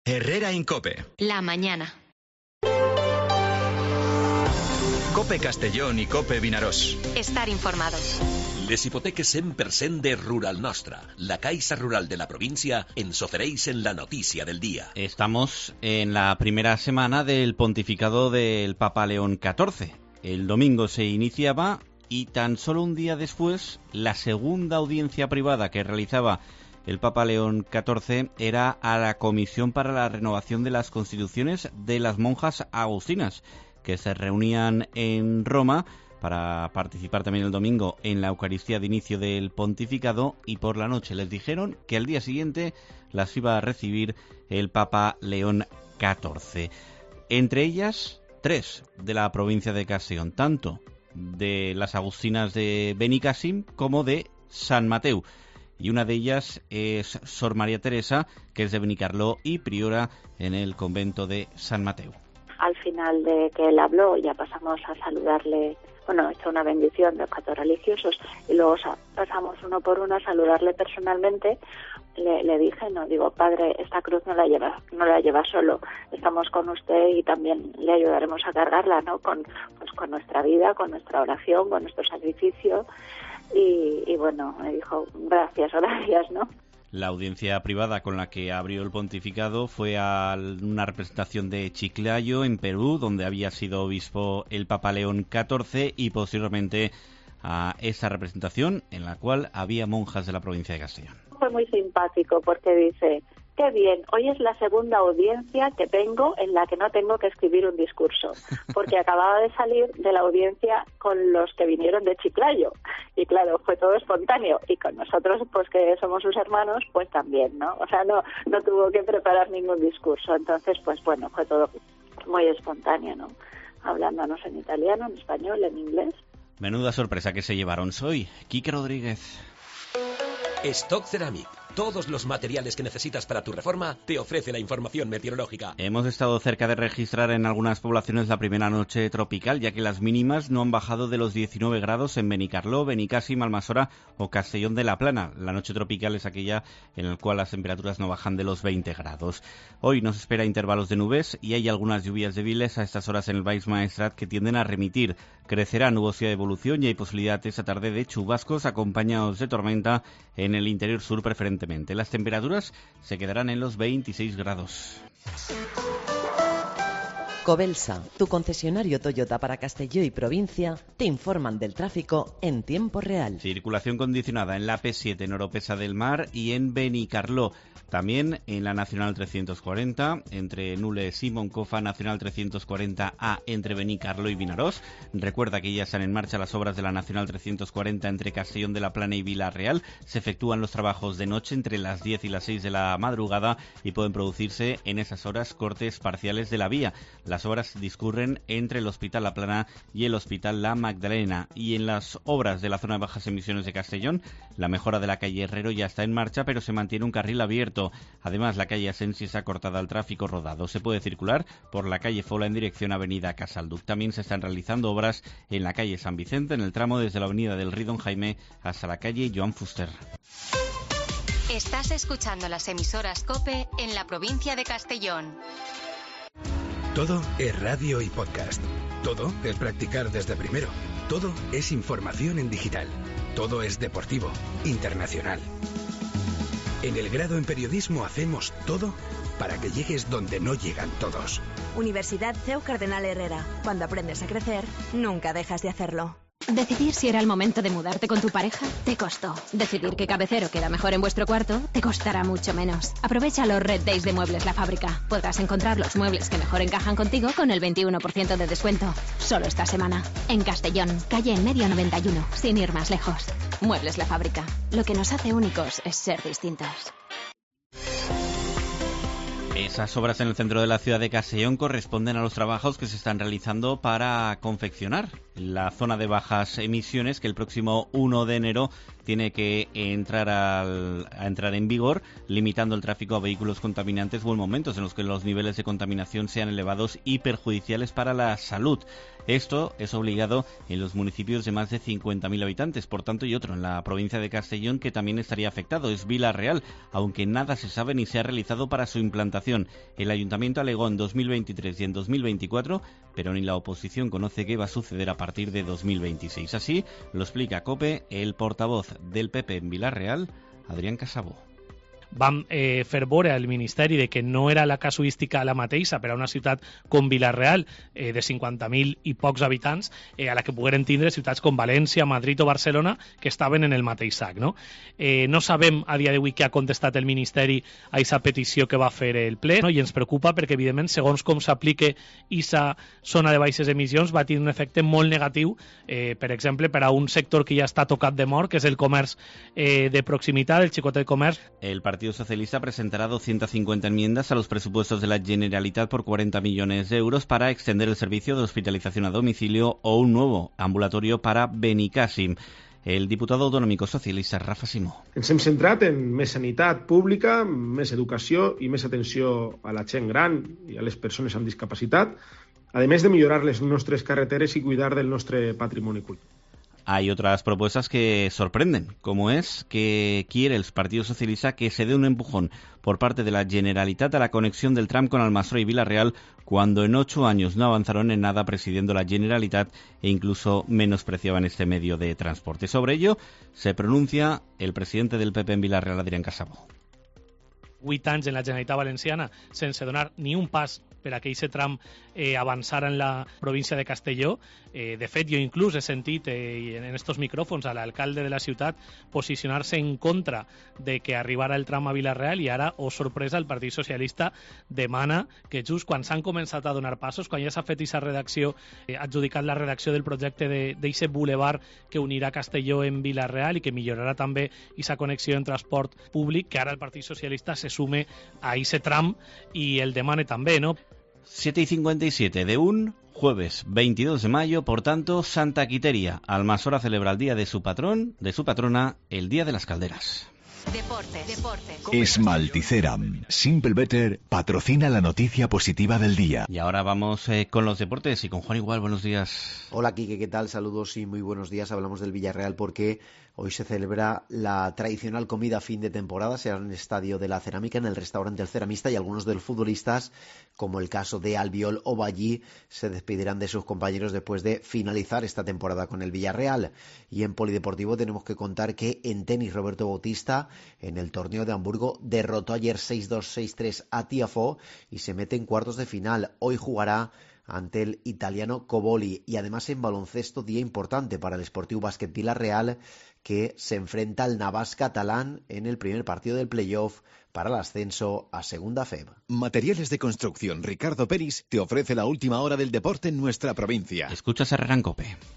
Herrera Incope. La mañana. Cope Castellón i Cope Vinaròs. Estar informado. Les hipoteques 100% de Rural Nostra, la Caixa Rural de la provincia, ens ofereixen la noticia del día. Estamos en la primera semana del pontificado del Papa León XIV. El domingo se iniciaba y tan solo un día después, la segunda audiencia privada que realizaba el Papa León XIV era a la Comisión para la Renovación de las Constituciones de las Monjas Agustinas, que se reunían en Roma para participar también el domingo en la Eucaristía de inicio del pontificado, y por la noche les dijeron que al día siguiente las iba a recibir el Papa León XIV. Entre ellas, 3 de la provincia de Castellón, tanto de las Agustinas de Benicàssim como de San Mateu. Y una de ellas es Sor María Teresa, que es de Benicarló y priora en el convento de San Mateu. Al final de que él habló, ya pasamos a saludarle, hizo una bendición de los 4 religiosos, y luego pasamos uno por uno a saludarle personalmente. Le dije, padre, esta cruz no la lleva solo, estamos con usted y también le ayudaremos a cargarla, ¿no? Con nuestra vida, con nuestra oración, con nuestro sacrificio. Y bueno, me dijo, gracias, ¿no? La audiencia privada con la que abrió el pontificado fue a una representación de Chiclayo, en Perú, donde había sido obispo el Papa León XIV, y posteriormente a esa representación en la cual había monjas de la provincia de Castellón. Fue muy simpático porque dice, qué bien, hoy es la segunda audiencia que tengo en la que no tengo que escribir un discurso, porque acababa de salir de la audiencia con los que vinieron de Chiclayo, y claro, fue todo espontáneo, y con nosotros, pues que somos sus hermanos, pues también, ¿no? O sea, no tuvo que preparar ningún discurso, entonces, pues bueno, fue todo muy espontáneo, ¿no? Hablándonos en italiano, en español, en inglés. Menuda sorpresa que se llevaron. Soy Quique Rodríguez. Stock Ceramic. Todos los materiales que necesitas para tu reforma te ofrece la información meteorológica. Hemos estado cerca de registrar en algunas poblaciones la primera noche tropical, ya que las mínimas no han bajado de los 19 grados en Benicarló, Benicàssim, Almassora o Castellón de la Plana. La noche tropical es aquella en la cual las temperaturas no bajan de los 20 grados. Hoy nos espera intervalos de nubes y hay algunas lluvias débiles a estas horas en el Baix Maestrat que tienden a remitir. Crecerá nubosidad de evolución y hay posibilidad esta tarde de chubascos acompañados de tormenta en el interior sur preferentemente. Las temperaturas se quedarán en los 26 grados. Cobelsa, tu concesionario Toyota para Castelló y provincia, te informan del tráfico en tiempo real. Circulación condicionada en la P7 en Oropesa del Mar y en Benicarló. También en la Nacional 340, entre Nules y Moncofa, Nacional 340A entre Benicarló y Vinaròs. Recuerda que ya están en marcha las obras de la Nacional 340 entre Castellón de la Plana y Vila-real. Se efectúan los trabajos de noche entre las 10 y las 6 de la madrugada y pueden producirse en esas horas cortes parciales de la vía. Las obras discurren entre el Hospital La Plana y el Hospital La Magdalena. Y en las obras de la zona de bajas emisiones de Castellón, la mejora de la calle Herrero ya está en marcha, pero se mantiene un carril abierto. Además, la calle Asensi está cortada al tráfico rodado. Se puede circular por la calle Fola en dirección a Avenida Casalduc. También se están realizando obras en la calle San Vicente, en el tramo desde la Avenida del Río Don Jaime hasta la calle Joan Fuster. Estás escuchando las emisoras COPE en la provincia de Castellón. Todo es radio y podcast. Todo es practicar desde primero. Todo es información en digital. Todo es deportivo, internacional. En el grado en periodismo hacemos todo para que llegues donde no llegan todos. Universidad CEU Cardenal Herrera. Cuando aprendes a crecer, nunca dejas de hacerlo. Decidir si era el momento de mudarte con tu pareja te costó. Decidir qué cabecero queda mejor en vuestro cuarto te costará mucho menos. Aprovecha los Red Days de Muebles La Fábrica. Podrás encontrar los muebles que mejor encajan contigo con el 21% de descuento. Solo esta semana. En Castellón, calle En Medio 91, sin ir más lejos. Muebles La Fábrica. Lo que nos hace únicos es ser distintos. Esas obras en el centro de la ciudad de Castellón corresponden a los trabajos que se están realizando para confeccionar la zona de bajas emisiones, que el próximo 1 de enero tiene que entrar en vigor, limitando el tráfico a vehículos contaminantes o en momentos en los que los niveles de contaminación sean elevados y perjudiciales para la salud. Esto es obligado en los municipios de más de 50.000 habitantes, por tanto, y otro en la provincia de Castellón que también estaría afectado, es Vila-real, aunque nada se sabe ni se ha realizado para su implantación. El Ayuntamiento alegó en 2023 y en 2024, pero ni la oposición conoce qué va a suceder a partir de 2026. Así lo explica COPE el portavoz del PP en Vila-real, Adrián Casabó. Vam fer veure al Ministeri de que no era la casuística la mateixa per a una ciutat com Vila-real, de 50.000 i pocs habitants, a la que pogueren tindre ciutats com València, Madrid o Barcelona, que estaven en el mateix sac. No sabem a dia d'avui què ha contestat el Ministeri a aquesta petició que va fer el ple, i ens preocupa perquè, evidentment, segons com s'aplique aquesta zona de baixes emissions, va tenir un efecte molt negatiu, per exemple, per a un sector que ja està tocat de mort, que és el comerç de proximitat, el xicotet comerç. El Partido Socialista presentará 250 enmiendas a los presupuestos de la Generalitat por 40 millones de euros para extender el servicio de hospitalización a domicilio o un nuevo ambulatorio para Benicàssim. El diputado autonòmic socialista Rafa Simó. Ens hem centrat en més sanitat pública, més educació i més atenció a la gent gran i a les persones amb discapacitat, a més de millorar les nostres carreteres i cuidar del nostre patrimoni cultural. Hay otras propuestas que sorprenden, como es que quiere el Partido Socialista que se dé un empujón por parte de la Generalitat a la conexión del tram con Almassora y Vila-real, cuando en 8 años no avanzaron en nada presidiendo la Generalitat e incluso menospreciaban este medio de transporte. Sobre ello se pronuncia el presidente del PP en Vila-real, Adrián Casabó. 8 anys en la Generalitat Valenciana sense donar ni un pas per a que aquest tram avançara en la província de Castelló. De fet, jo inclús he sentit en estos micròfons a l'alcalde de la ciutat posicionar-se en contra de que arribara el tram a Vila-real, i ara, oh sorpresa, el Partit Socialista demana que just quan s'han començat a donar passos, quan ja s'ha fet aquesta redacció, adjudicat la redacció del projecte d'aquest boulevard que unirà Castelló en Vila-real i que millorarà també aquesta connexió en transport públic, que ara el Partit Socialista se sume a aquest tram i el demane també, no? 7:57 de un jueves 22 de mayo, por tanto, Santa Quiteria. Almassora celebra el día de su patrón, de su patrona, el Día de las Calderas. Deportes. Esmalticeram, Simple Better, patrocina la noticia positiva del día. Y ahora vamos con los deportes y con Juan Igual. Buenos días. Hola, Quique, ¿qué tal? Saludos y muy buenos días. Hablamos del Villarreal porque hoy se celebra la tradicional comida a fin de temporada. Será en el Estadio de la Cerámica, en el restaurante El Ceramista, y algunos de los futbolistas, como el caso de Albiol o Ballí, se despedirán de sus compañeros después de finalizar esta temporada con el Villarreal. Y en polideportivo tenemos que contar que en tenis Roberto Bautista, en el torneo de Hamburgo, derrotó ayer 6-2, 6-3 a Tiafoe y se mete en cuartos de final. Hoy jugará ante el italiano Coboli. Y además en baloncesto, día importante para el Sportiu Bàsquet Vila-real, que se enfrenta al Navàs catalán en el primer partido del playoff para el ascenso a Segunda FEB. Materiales de construcción Ricardo Peris te ofrece la última hora del deporte en nuestra provincia. Escuchas a Herrera en COPE.